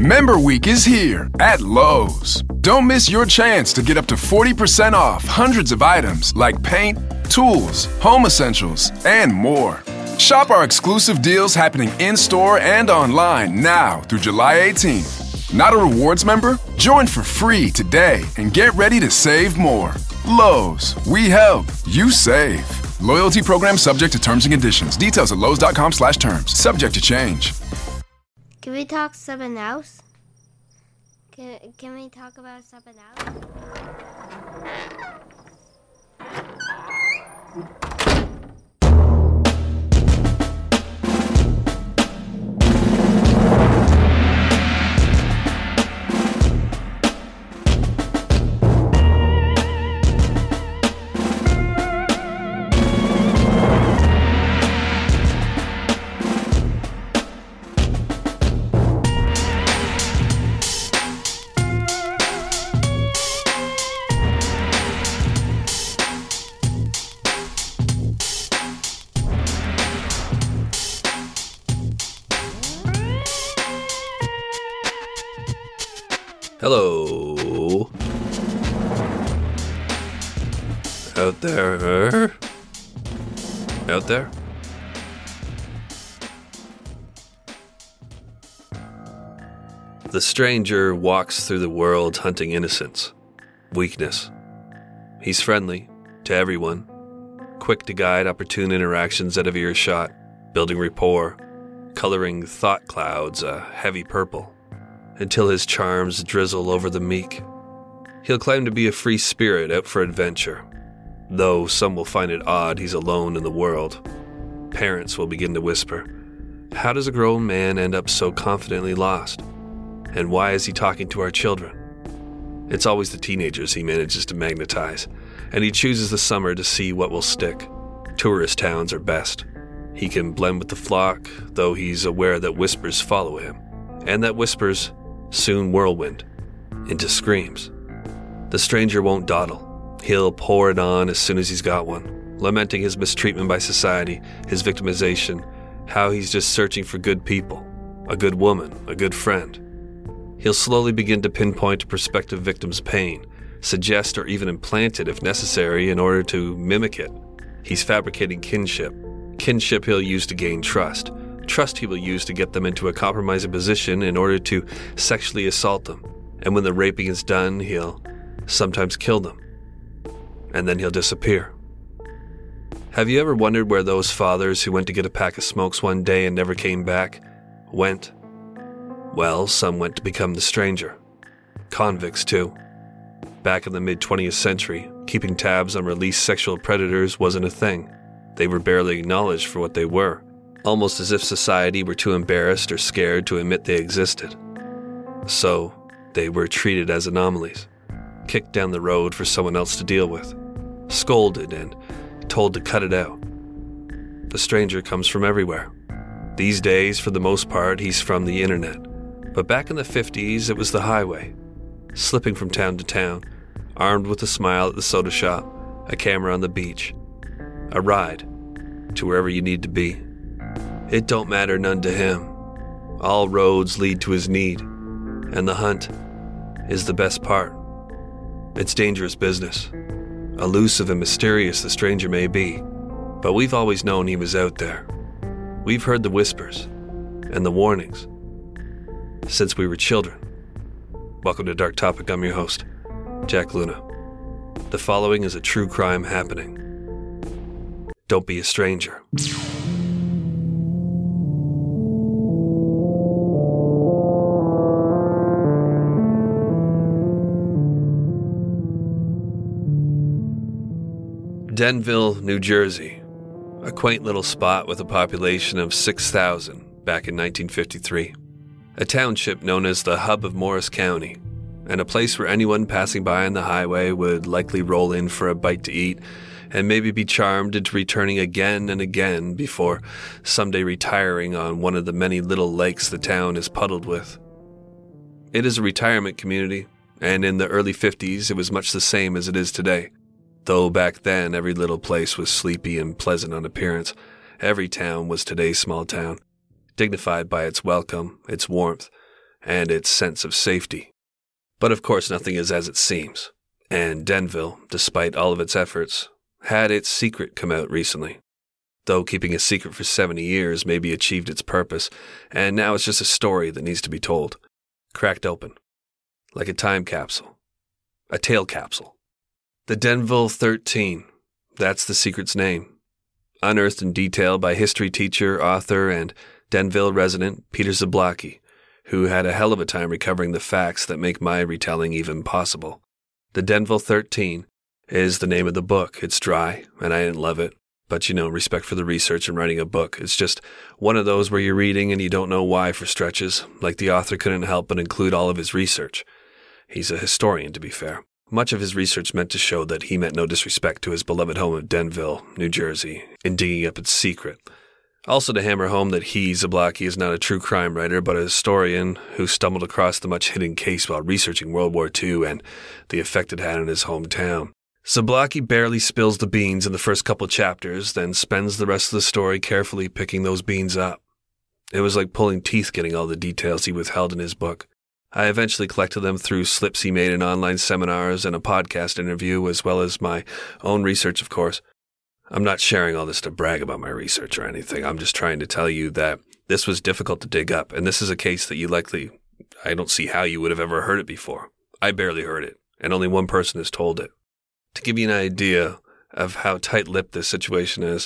Member Week is here at Lowe's. Don't miss your chance to get up to 40% off hundreds of items like paint, tools, home essentials, and more. Shop our exclusive deals happening in-store and online now through July 18th. Not a rewards member? Join for free today and get ready to save more. Lowe's, we help, you save. Loyalty program subject to terms and conditions. Details at lowes.com/terms. Subject to change. Can we talk something else? Can we talk about something else? Hello. Out there? Out there? The stranger walks through the world hunting innocence, weakness. He's friendly to everyone, quick to guide opportune interactions out of earshot, building rapport, coloring thought clouds a heavy purple, until his charms drizzle over the meek. He'll claim to be a free spirit out for adventure, though some will find it odd he's alone in the world. Parents will begin to whisper, how does a grown man end up so confidently lost? And why is he talking to our children? It's always the teenagers he manages to magnetize, and he chooses the summer to see what will stick. Tourist towns are best. He can blend with the flock, though he's aware that whispers follow him, and that whispers soon whirlwind into screams. The stranger won't dawdle. He'll pour it on as soon as he's got one, lamenting his mistreatment by society, his victimization, how he's just searching for good people, a good woman, a good friend. He'll slowly begin to pinpoint a prospective victim's pain, suggest or even implant it if necessary in order to mimic it. He's fabricating kinship. Kinship he'll use to gain trust. Trust he will use to get them into a compromising position in order to sexually assault them. And when the raping is done, he'll sometimes kill them. And then he'll disappear. Have you ever wondered where those fathers who went to get a pack of smokes one day and never came back went? Well, some went to become the stranger. Convicts, too. Back in the mid-20th century, keeping tabs on released sexual predators wasn't a thing. They were barely acknowledged for what they were, almost as if society were too embarrassed or scared to admit they existed. So, they were treated as anomalies, kicked down the road for someone else to deal with, scolded and told to cut it out. The stranger comes from everywhere. These days, for the most part, he's from the internet. But back in the 50s, it was the highway, slipping from town to town, armed with a smile at the soda shop, a camera on the beach, a ride to wherever you need to be. It don't matter none to him. All roads lead to his need, and the hunt is the best part. It's dangerous business. Elusive and mysterious the stranger may be, but we've always known he was out there. We've heard the whispers and the warnings since we were children. Welcome to Dark Topic. I'm your host, Jack Luna. The following is a true crime happening. Don't be a stranger. Denville, New Jersey, a quaint little spot with a population of 6,000 back in 1953. A township known as the hub of Morris County, and a place where anyone passing by on the highway would likely roll in for a bite to eat and maybe be charmed into returning again and again before someday retiring on one of the many little lakes the town is puddled with. It is a retirement community, and in the early 50s it was much the same as it is today. Though back then every little place was sleepy and pleasant on appearance, every town was today's small town, dignified by its welcome, its warmth, and its sense of safety. But of course nothing is as it seems, and Denville, despite all of its efforts, had its secret come out recently. Though keeping a secret for 70 years maybe achieved its purpose, and now it's just a story that needs to be told. Cracked open. Like a time capsule. A tale capsule. The Denville 13. That's the secret's name. Unearthed in detail by history teacher, author, and Denville resident Peter Zablocki, who had a hell of a time recovering the facts that make my retelling even possible. The Denville 13 is the name of the book. It's dry, and I didn't love it. But, respect for the research and writing a book. It's just one of those where you're reading and you don't know why for stretches, like the author couldn't help but include all of his research. He's a historian, to be fair. Much of his research meant to show that he meant no disrespect to his beloved home of Denville, New Jersey, in digging up its secret. Also to hammer home that he, Zablocki, is not a true crime writer, but a historian who stumbled across the much-hidden case while researching World War II and the effect it had on his hometown. Zablocki barely spills the beans in the first couple chapters, then spends the rest of the story carefully picking those beans up. It was like pulling teeth getting all the details he withheld in his book. I eventually collected them through slips he made in online seminars and a podcast interview, as well as my own research, of course. I'm not sharing all this to brag about my research or anything. I'm just trying to tell you that this was difficult to dig up, and this is a case that I don't see how you would have ever heard it before. I barely heard it, and only one person has told it. To give you an idea of how tight-lipped this situation is,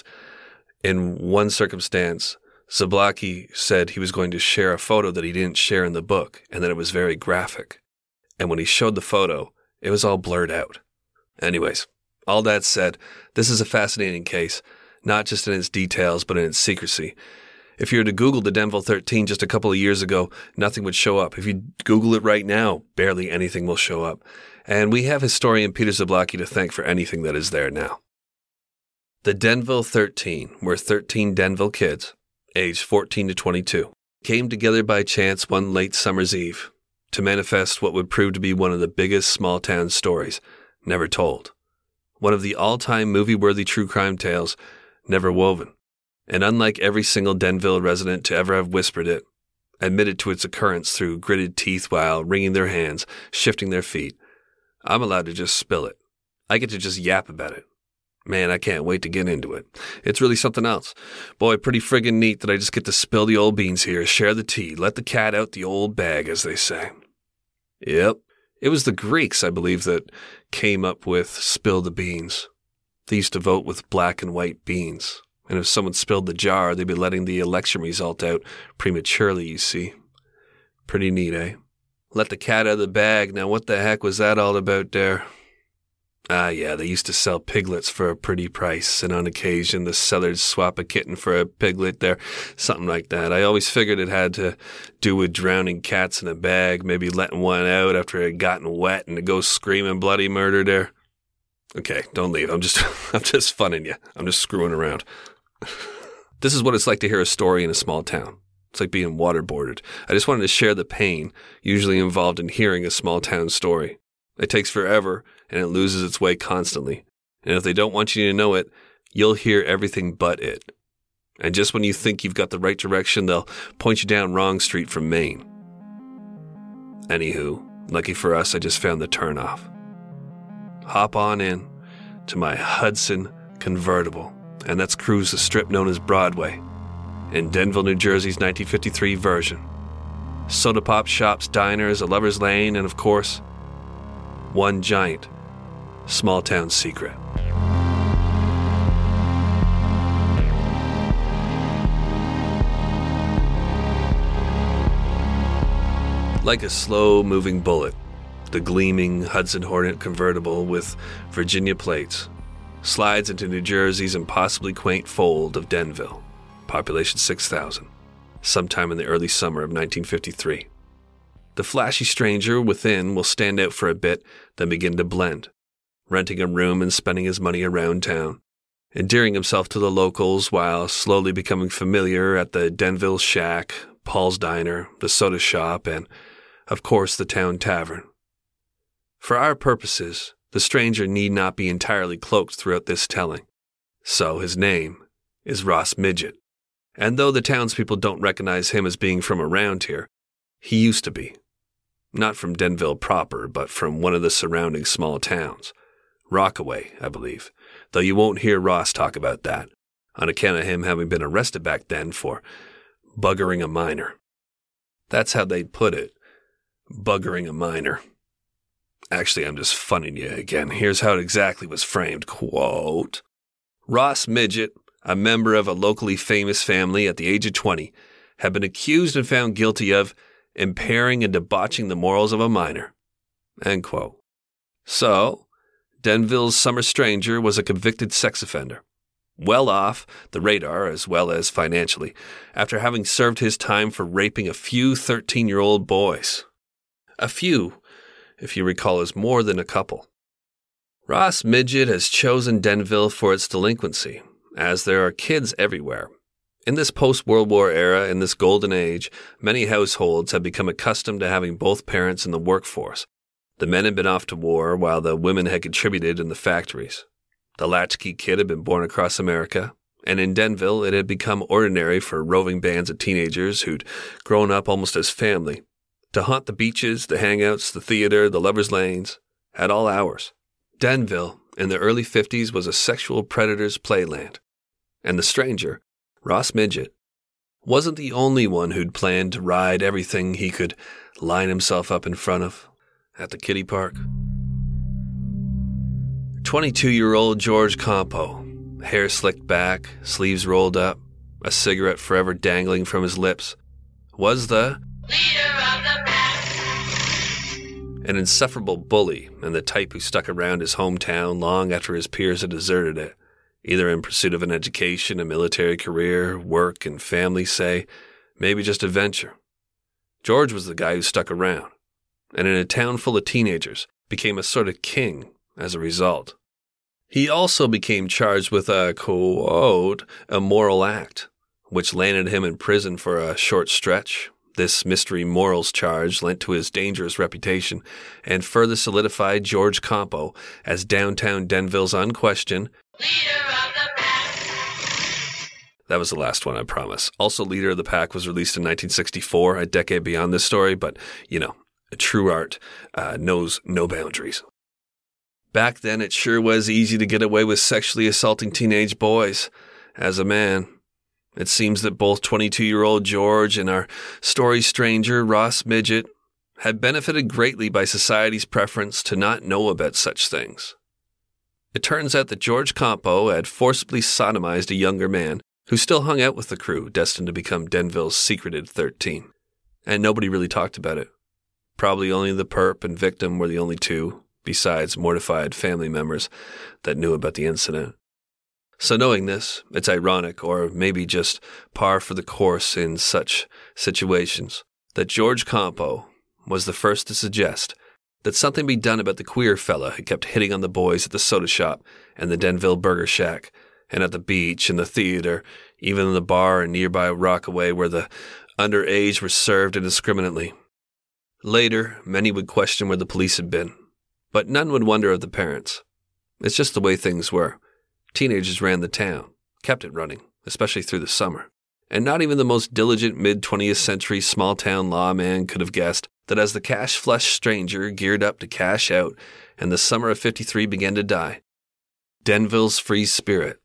in one circumstance, Zablocki said he was going to share a photo that he didn't share in the book, and that it was very graphic. And when he showed the photo, it was all blurred out. Anyways, all that said, this is a fascinating case, not just in its details, but in its secrecy. If you were to Google the Denville 13 just a couple of years ago, nothing would show up. If you Google it right now, barely anything will show up. And we have historian Peter Zablocki to thank for anything that is there now. The Denville 13 were 13 Denville kids, aged 14 to 22, came together by chance one late summer's eve to manifest what would prove to be one of the biggest small-town stories never told. One of the all-time movie-worthy true crime tales never woven. And unlike every single Denville resident to ever have whispered it, admitted to its occurrence through gritted teeth while wringing their hands, shifting their feet, I'm allowed to just spill it. I get to just yap about it. Man, I can't wait to get into it. It's really something else. Boy, pretty friggin' neat that I just get to spill the old beans here, share the tea, let the cat out the old bag, as they say. Yep. It was the Greeks, I believe, that came up with spill the beans. They used to vote with black and white beans. And if someone spilled the jar, they'd be letting the election result out prematurely, you see. Pretty neat, eh? Let the cat out of the bag. Now what the heck was that all about there? Ah, yeah, they used to sell piglets for a pretty price, and on occasion the sellers swap a kitten for a piglet there, something like that. I always figured it had to do with drowning cats in a bag, maybe letting one out after it had gotten wet and to go screaming bloody murder there. Okay, don't leave. I'm just funning you. I'm just screwing around. This is what it's like to hear a story in a small town. It's like being waterboarded. I just wanted to share the pain usually involved in hearing a small town story. It takes forever, and it loses its way constantly. And if they don't want you to know it, you'll hear everything but it. And just when you think you've got the right direction, they'll point you down wrong street from Maine. Anywho, lucky for us, I just found the turnoff. Hop on in to my Hudson convertible, and let's cruise the strip known as Broadway in Denville, New Jersey's 1953 version. Soda pop shops, diners, a lover's lane, and of course, one giant small-town secret. Like a slow-moving bullet, the gleaming Hudson Hornet convertible with Virginia plates slides into New Jersey's impossibly quaint fold of Denville, population 6,000, sometime in the early summer of 1953. The flashy stranger within will stand out for a bit, then begin to blend, renting a room and spending his money around town, endearing himself to the locals while slowly becoming familiar at the Denville Shack, Paul's Diner, the soda shop, and, of course, the town tavern. For our purposes, the stranger need not be entirely cloaked throughout this telling, so his name is Ross Midget. And though the townspeople don't recognize him as being from around here, He used to be. Not from Denville proper, but from one of the surrounding small towns. Rockaway, I believe, though you won't hear Ross talk about that, on account of him having been arrested back then for buggering a minor. That's how they'd put it, buggering a minor. Actually, I'm just funning you again. Here's how it exactly was framed. Quote, Ross Midget, a member of a locally famous family at the age of 20, had been accused and found guilty of impairing and debauching the morals of a minor. End quote. So, Denville's summer stranger was a convicted sex offender, well off the radar as well as financially, after having served his time for raping a few 13-year-old boys. A few, if you recall, is more than a couple. Ross Midget has chosen Denville for its delinquency, as there are kids everywhere. In this post-World War era, in this golden age, many households have become accustomed to having both parents in the workforce. The men had been off to war, while the women had contributed in the factories. The latchkey kid had been born across America, and in Denville it had become ordinary for roving bands of teenagers who'd grown up almost as family to haunt the beaches, the hangouts, the theater, the lovers' lanes, at all hours. Denville, in the early 50s, was a sexual predator's playland, and the stranger, Ross Midget, wasn't the only one who'd planned to ride everything he could line himself up in front of at the kiddie park. 22-year-old George Campo, hair slicked back, sleeves rolled up, a cigarette forever dangling from his lips, was the leader of the pack. An insufferable bully and the type who stuck around his hometown long after his peers had deserted it, either in pursuit of an education, a military career, work and family, say, maybe just adventure. George was the guy who stuck around, and in a town full of teenagers, became a sort of king as a result. He also became charged with a, quote, immoral act, which landed him in prison for a short stretch. This mystery morals charge lent to his dangerous reputation and further solidified George Campo as downtown Denville's unquestioned leader of the pack. That was the last one, I promise. Also, Leader of the Pack was released in 1964, a decade beyond this story, but, true art knows no boundaries. Back then, it sure was easy to get away with sexually assaulting teenage boys. As a man, it seems that both 22-year-old George and our story stranger, Ross Midget, had benefited greatly by society's preference to not know about such things. It turns out that George Campo had forcibly sodomized a younger man who still hung out with the crew destined to become Denville's secreted 13. And nobody really talked about it. Probably only the perp and victim were the only two, besides mortified family members, that knew about the incident. So knowing this, it's ironic, or maybe just par for the course in such situations, that George Campo was the first to suggest that something be done about the queer fella who kept hitting on the boys at the soda shop and the Denville Burger Shack, and at the beach and the theater, even in the bar and nearby Rockaway where the underage were served indiscriminately. Later, many would question where the police had been, but none would wonder of the parents. It's just the way things were. Teenagers ran the town, kept it running, especially through the summer. And not even the most diligent mid-20th century small-town lawman could have guessed that as the cash-flush stranger geared up to cash out and the summer of 53 began to die, Denville's free spirit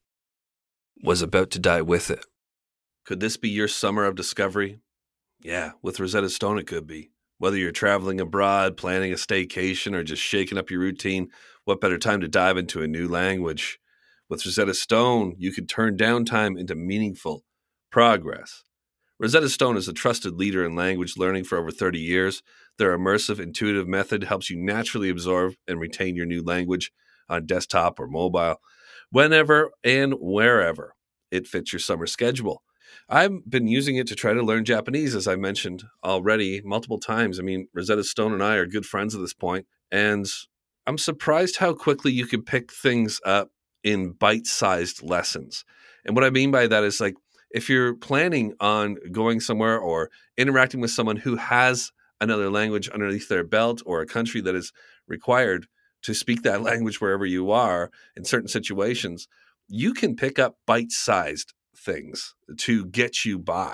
was about to die with it. Could this be your summer of discovery? Yeah, with Rosetta Stone it could be. Whether you're traveling abroad, planning a staycation, or just shaking up your routine, what better time to dive into a new language? With Rosetta Stone, you can turn downtime into meaningful progress. Rosetta Stone is a trusted leader in language learning for over 30 years. Their immersive, intuitive method helps you naturally absorb and retain your new language on desktop or mobile, whenever and wherever it fits your summer schedule. I've been using it to try to learn Japanese, as I mentioned already multiple times. I mean, Rosetta Stone and I are good friends at this point, and I'm surprised how quickly you can pick things up in bite-sized lessons. And what I mean by that is, like, if you're planning on going somewhere or interacting with someone who has another language underneath their belt, or a country that is required to speak that language wherever you are in certain situations, you can pick up bite-sized things to get you by.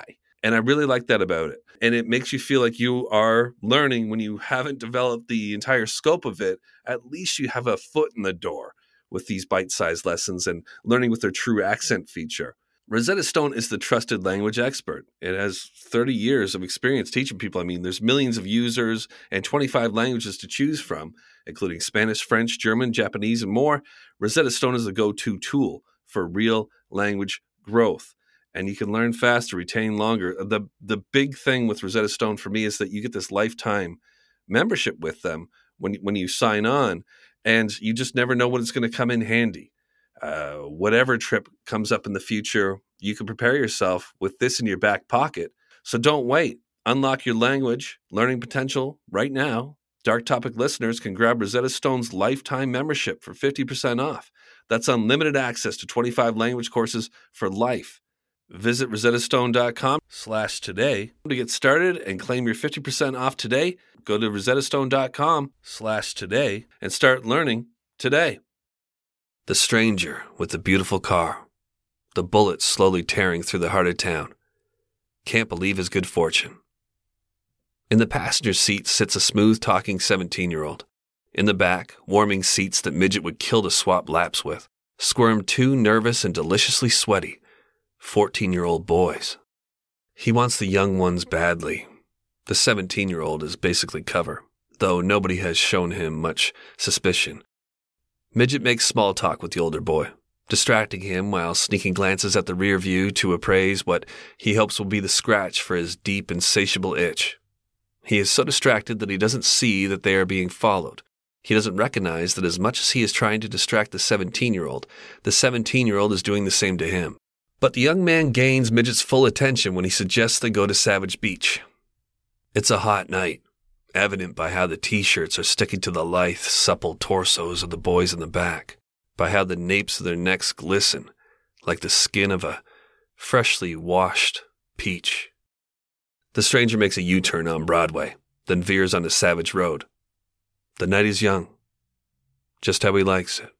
And I really like that about it. And it makes you feel like you are learning when you haven't developed the entire scope of it. At least you have a foot in the door with these bite-sized lessons and learning with their true accent feature. Rosetta Stone is the trusted language expert. It has 30 years of experience teaching people. I mean, there's millions of users and 25 languages to choose from, including Spanish, French, German, Japanese, and more. Rosetta Stone is the go-to tool for real language growth. And you can learn faster, retain longer. The big thing with Rosetta Stone for me is that you get this lifetime membership with them when you sign on, and you just never know when it's going to come in handy. Whatever trip comes up in the future, you can prepare yourself with this in your back pocket. So don't wait. Unlock your language learning potential right now. Dark Topic listeners can grab Rosetta Stone's lifetime membership for 50% off. That's unlimited access to 25 language courses for life. Visit rosettastone.com/today to get started and claim your 50% off today. Go to rosettastone.com/today and start learning today. The stranger with the beautiful car, the bullet slowly tearing through the heart of town. Can't believe his good fortune. In the passenger seat sits a smooth-talking 17-year-old. In the back, warming seats that Midget would kill to swap laps with, squirm two nervous and deliciously sweaty 14-year-old boys. He wants the young ones badly. The 17-year-old is basically cover, though nobody has shown him much suspicion. Midget makes small talk with the older boy, distracting him while sneaking glances at the rear view to appraise what he hopes will be the scratch for his deep, insatiable itch. He is so distracted that he doesn't see that they are being followed. He doesn't recognize that as much as he is trying to distract the 17-year-old, the 17-year-old is doing the same to him. But the young man gains Midget's full attention when he suggests they go to Savage Beach. It's a hot night, evident by how the T-shirts are sticking to the lithe, supple torsos of the boys in the back, by how the napes of their necks glisten like the skin of a freshly washed peach. The stranger makes a U-turn on Broadway, then veers onto Savage Road. The night is young, just how he likes it.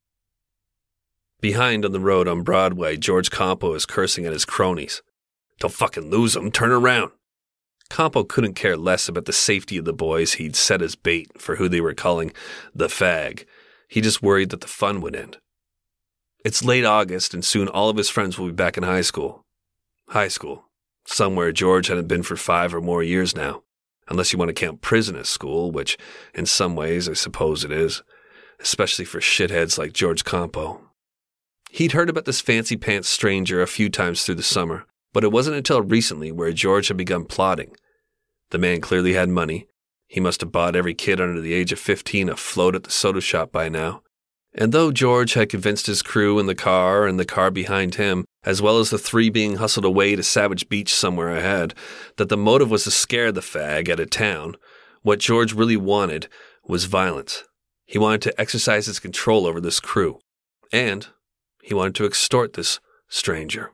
Behind on the road on Broadway, George Campo is cursing at his cronies. Don't fucking lose them, turn around. Campo couldn't care less about the safety of the boys he'd set as bait for who they were calling the fag. He just worried that the fun would end. It's late August, and soon all of his friends will be back in high school. High school. Somewhere George hadn't been for 5 or more years now, unless you want to count prison as school, which in some ways I suppose it is, especially for shitheads like George Campo. He'd heard about this fancy-pants stranger a few times through the summer, but it wasn't until recently where George had begun plotting. The man clearly had money. He must have bought every kid under the age of 15 a float at the soda shop by now. And though George had convinced his crew in the car and the car behind him, as well as the 3 being hustled away to Savage Beach somewhere ahead, that the motive was to scare the fag out of town, what George really wanted was violence. He wanted to exercise his control over this crew. And he wanted to extort this stranger.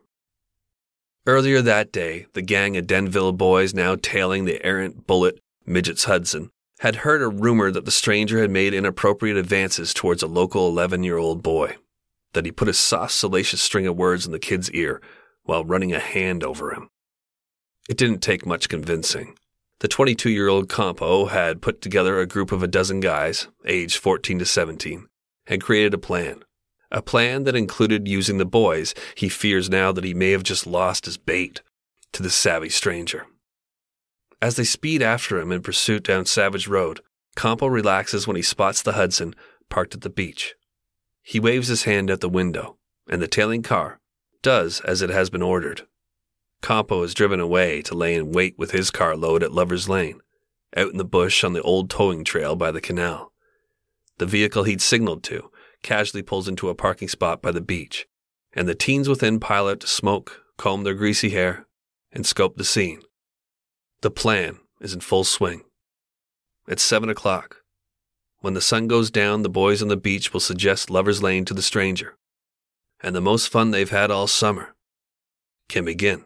Earlier that day, the gang of Denville boys now tailing the errant bullet, Midget's Hudson, had heard a rumor that the stranger had made inappropriate advances towards a local 11-year-old boy, that he put a soft, salacious string of words in the kid's ear while running a hand over him. It didn't take much convincing. The 22-year-old Campo had put together a group of a dozen guys, aged 14 to 17, and created a plan. A plan that included using the boys he fears now that he may have just lost as bait to the savvy stranger. As they speed after him in pursuit down Savage Road, Campo relaxes when he spots the Hudson parked at the beach. He waves his hand out the window, and the tailing car does as it has been ordered. Campo is driven away to lay in wait with his carload at Lover's Lane, out in the bush on the old towing trail by the canal. The vehicle he'd signaled to casually pulls into a parking spot by the beach, and the teens within pile out to smoke, comb their greasy hair, and scope the scene. The plan is in full swing. It's 7 o'clock. When the sun goes down, the boys on the beach will suggest Lover's Lane to the stranger, and the most fun they've had all summer can begin.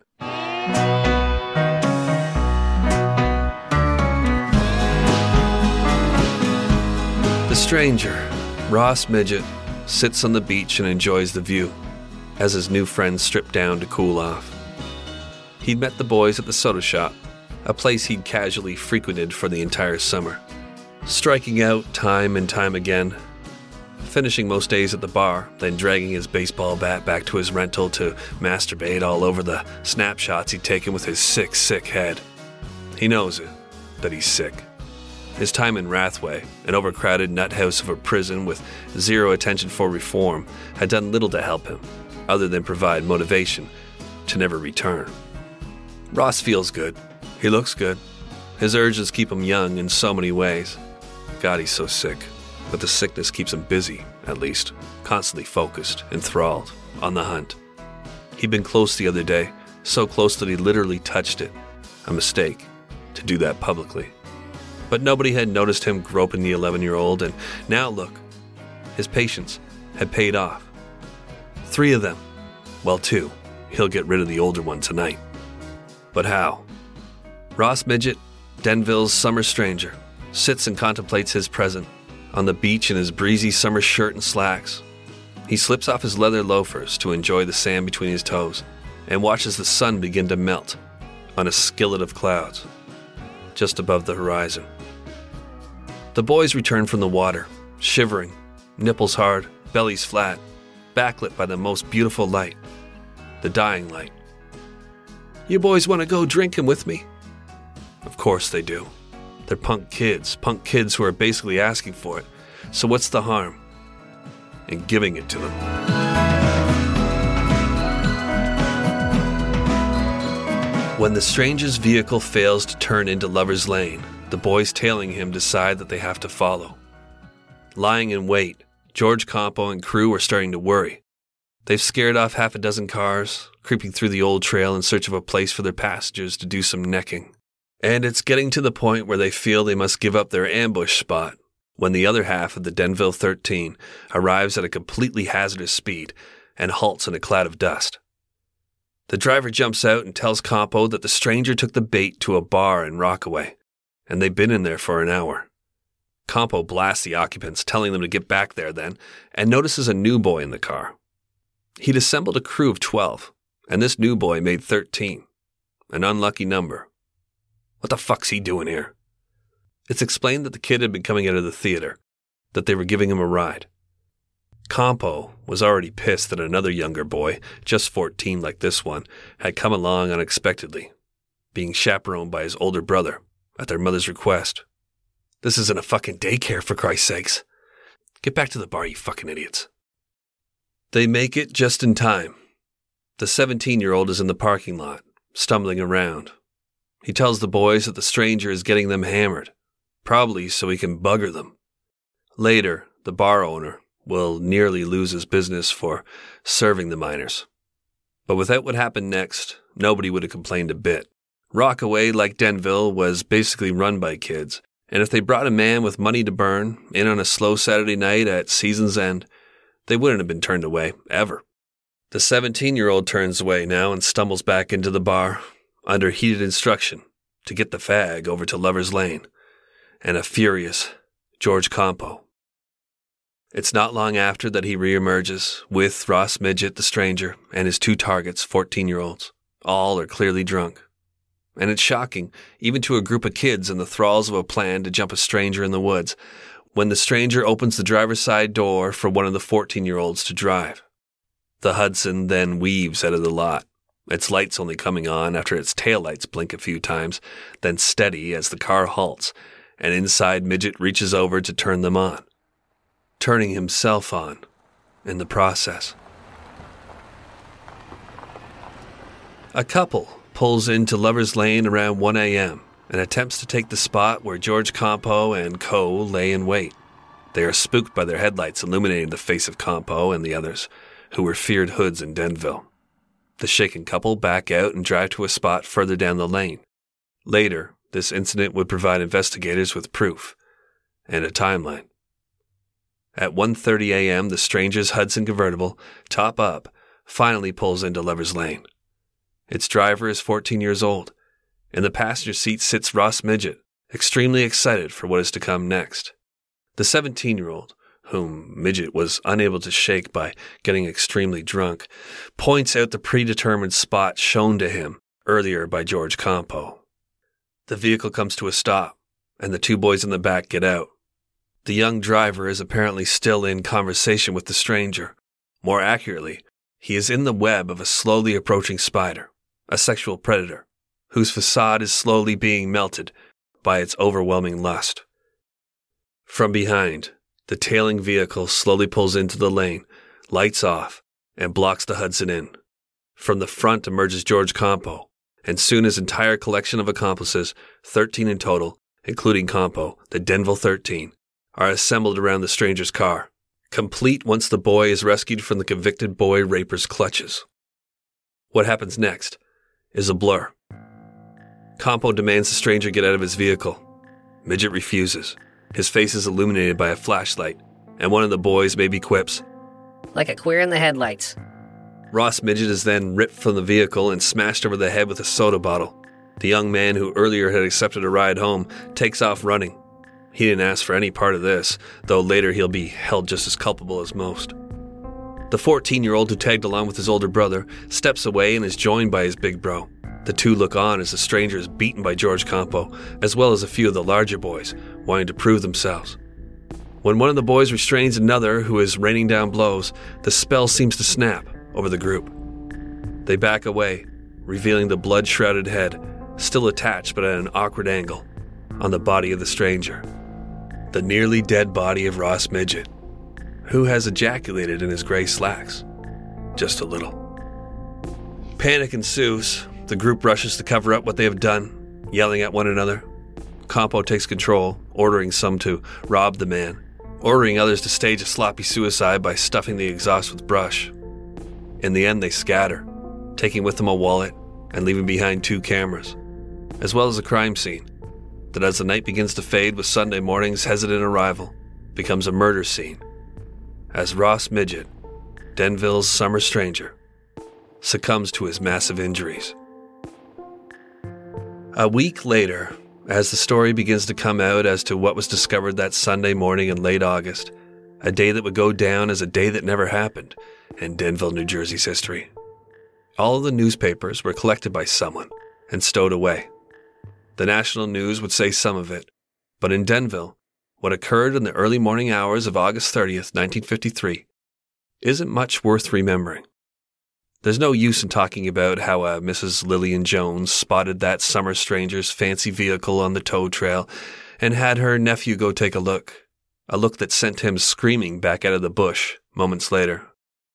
The stranger, Ross Midget, sits on the beach and enjoys the view as his new friends strip down to cool off. He'd met the boys at the soda shop, a place he'd casually frequented for the entire summer, striking out time and time again, finishing most days at the bar, then dragging his baseball bat back to his rental to masturbate all over the snapshots he'd taken with his sick head. He knows it, that he's sick. His time in Rathway, an overcrowded nut house of a prison with zero attention for reform, had done little to help him, other than provide motivation to never return. Ross feels good. He looks good. His urges keep him young in so many ways. God, he's so sick. But the sickness keeps him busy, at least, constantly focused, enthralled, on the hunt. He'd been close the other day, so close that he literally touched it. A mistake, to do that publicly. But nobody had noticed him groping the 11-year-old, and now look, his patience had paid off. 3 of them. Well, 2. He'll get rid of the older one tonight. But how? Ross Midget, Denville's summer stranger, sits and contemplates his present, on the beach in his breezy summer shirt and slacks. He slips off his leather loafers to enjoy the sand between his toes, and watches the sun begin to melt on a skillet of clouds, just above the horizon. The boys return from the water, shivering, nipples hard, bellies flat, backlit by the most beautiful light, the dying light. You boys want to go drinking with me? Of course they do. They're punk kids who are basically asking for it. So what's the harm in giving it to them? When the stranger's vehicle fails to turn into Lover's Lane, the boys tailing him decide that they have to follow. Lying in wait, George Campo and crew are starting to worry. They've scared off half a dozen cars, creeping through the old trail in search of a place for their passengers to do some necking. And it's getting to the point where they feel they must give up their ambush spot when the other half of the Denville 13 arrives at a completely hazardous speed and halts in a cloud of dust. The driver jumps out and tells Campo that the stranger took the bait to a bar in Rockaway, and they've been in there for an hour. Campo blasts the occupants, telling them to get back there then, and notices a new boy in the car. He'd assembled a crew of 12, and this new boy made 13. An unlucky number. What the fuck's he doing here? It's explained that the kid had been coming out of the theater, that they were giving him a ride. Campo was already pissed that another younger boy, just 14 like this one, had come along unexpectedly, being chaperoned by his older brother, at their mother's request. This isn't a fucking daycare, for Christ's sakes. Get back to the bar, you fucking idiots. They make it just in time. The 17-year-old is in the parking lot, stumbling around. He tells the boys that the stranger is getting them hammered, probably so he can bugger them. Later, the bar owner will nearly lose his business for serving the minors. But without what happened next, nobody would have complained a bit. Rockaway, like Denville, was basically run by kids, and if they brought a man with money to burn in on a slow Saturday night at season's end, they wouldn't have been turned away, ever. The 17-year-old turns away now and stumbles back into the bar, under heated instruction to get the fag over to Lover's Lane, and a furious George Campo. It's not long after that he reemerges with Ross Midget, the stranger, and his 2 targets, 14-year-olds. All are clearly drunk. And it's shocking, even to a group of kids in the thralls of a plan to jump a stranger in the woods, when the stranger opens the driver's side door for one of the 14-year-olds to drive. The Hudson then weaves out of the lot, its lights only coming on after its taillights blink a few times, then steady as the car halts, and inside Midget reaches over to turn them on, turning himself on in the process. A couple pulls into Lover's Lane around 1 a.m. and attempts to take the spot where George Campo and co. lay in wait. They are spooked by their headlights illuminating the face of Campo and the others, who were feared hoods in Denville. The shaken couple back out and drive to a spot further down the lane. Later, this incident would provide investigators with proof and a timeline. At 1:30 a.m., the stranger's Hudson convertible, top up, finally pulls into Lover's Lane. Its driver is 14 years old. In the passenger seat sits Ross Midget, extremely excited for what is to come next. The 17-year-old, whom Midget was unable to shake by getting extremely drunk, points out the predetermined spot shown to him earlier by George Campo. The vehicle comes to a stop, and the two boys in the back get out. The young driver is apparently still in conversation with the stranger. More accurately, he is in the web of a slowly approaching spider, a sexual predator, whose facade is slowly being melted by its overwhelming lust. From behind, the tailing vehicle slowly pulls into the lane, lights off, and blocks the Hudson Inn. From the front emerges George Campo, and soon his entire collection of accomplices, 13 in total, including Campo, the Denville 13, are assembled around the stranger's car, complete once the boy is rescued from the convicted boy raper's clutches. What happens next is a blur. Campo demands the stranger get out of his vehicle. Midget refuses. His face is illuminated by a flashlight, and one of the boys maybe quips, "Like a queer in the headlights." Ross Midget is then ripped from the vehicle and smashed over the head with a soda bottle. The young man who earlier had accepted a ride home takes off running. He didn't ask for any part of this, though later he'll be held just as culpable as most. The 14-year-old who tagged along with his older brother steps away and is joined by his big bro. The two look on as the stranger is beaten by George Campo, as well as a few of the larger boys, wanting to prove themselves. When one of the boys restrains another who is raining down blows, the spell seems to snap over the group. They back away, revealing the blood-shrouded head, still attached but at an awkward angle, on the body of the stranger. The nearly dead body of Ross Midget, who has ejaculated in his gray slacks. Just a little. Panic ensues. The group rushes to cover up what they have done, yelling at one another. Campo takes control, ordering some to rob the man, ordering others to stage a sloppy suicide by stuffing the exhaust with brush. In the end, they scatter, taking with them a wallet and leaving behind 2 cameras, as well as a crime scene that, as the night begins to fade with Sunday morning's hesitant arrival, becomes a murder scene, as Ross Midget, Denville's summer stranger, succumbs to his massive injuries. A week later, as the story begins to come out as to what was discovered that Sunday morning in late August, a day that would go down as a day that never happened in Denville, New Jersey's history, all of the newspapers were collected by someone and stowed away. The national news would say some of it, but in Denville, what occurred in the early morning hours of August 30th, 1953, isn't much worth remembering. There's no use in talking about how Mrs. Lillian Jones spotted that summer stranger's fancy vehicle on the tow trail and had her nephew go take a look that sent him screaming back out of the bush moments later.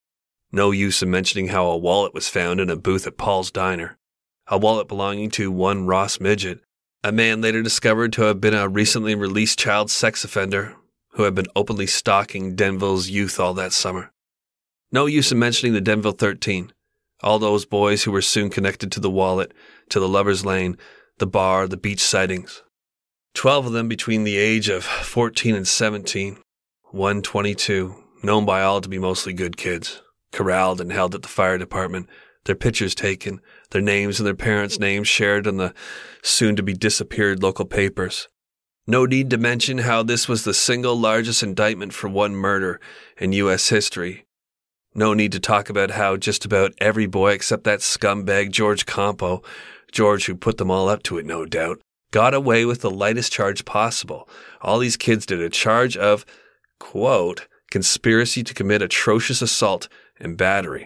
No use in mentioning how a wallet was found in a booth at Paul's Diner, a wallet belonging to one Ross Midget, a man later discovered to have been a recently released child sex offender who had been openly stalking Denville's youth all that summer. No use in mentioning the Denville 13, all those boys who were soon connected to the wallet, to the Lover's Lane, the bar, the beach sightings. 12 of them between the age of 14 and 17, one 22, known by all to be mostly good kids, corralled and held at the fire department, their pictures taken, their names and their parents' names shared in the soon-to-be-disappeared local papers. No need to mention how this was the single largest indictment for one murder in U.S. history. No need to talk about how just about every boy except that scumbag George Campo, George who put them all up to it, no doubt, got away with the lightest charge possible. All these kids did a charge of, quote, conspiracy to commit atrocious assault and battery.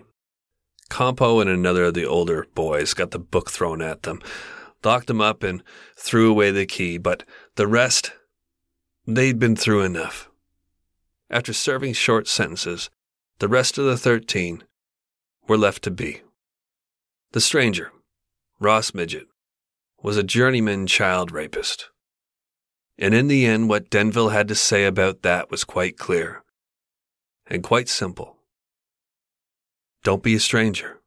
Campo and another of the older boys got the book thrown at them, locked them up and threw away the key, but the rest, they'd been through enough. After serving short sentences, the rest of the 13 were left to be. The stranger, Ross Midget, was a journeyman child rapist. And in the end, what Denville had to say about that was quite clear and quite simple. Don't be a stranger.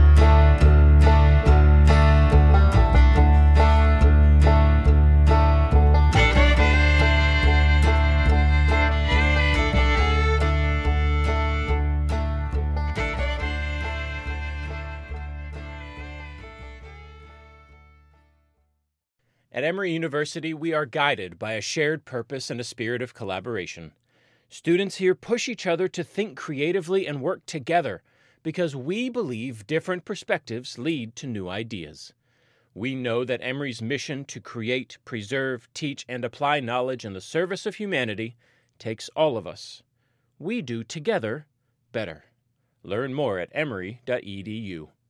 At Emory University, we are guided by a shared purpose and a spirit of collaboration. Students here push each other to think creatively and work together because we believe different perspectives lead to new ideas. We know that Emory's mission to create, preserve, teach, and apply knowledge in the service of humanity takes all of us. We do together better. Learn more at emory.edu.